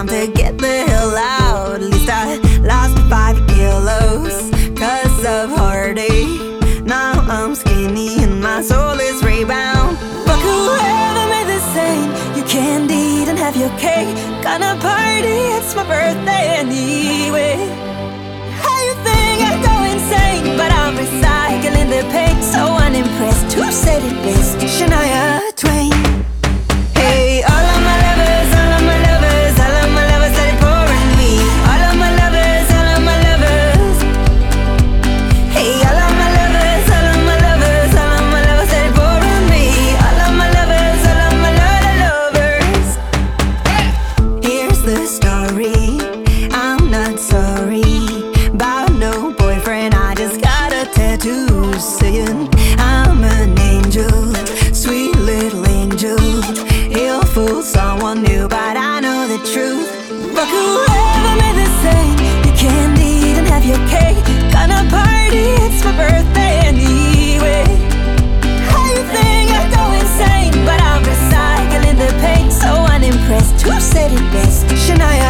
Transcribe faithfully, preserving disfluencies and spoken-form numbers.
to get the hell out. At least I lost five kilos cause of heartache. Now I'm skinny and my soul is rebound. Fuck whoever made this saying you can't eat and have your cake. Gonna party, it's my birthday anyway. How you think I go insane? But I'm recycling the pain. So unimpressed, who said it best? Shania Twain. Hey, all of my lovers, all of my lovers, all of my lovers that are pouring me. All of my lovers, all of my lovers. Hey, all of my lovers, all of my lovers, all of my lovers that are pouring me. All of my lovers, all of my lovers. Here's the story, I'm not sorry about no boyfriend. I just got a tattoo saying I'm an angel, sweet little angel. He'll fool someone new, but I know the truth. Fuck whoever made this saying you can't eat and have your cake. Gonna party, it's my birthday anyway. How you think I go insane? But I'm recycling the pain. So unimpressed, who said it best? Shania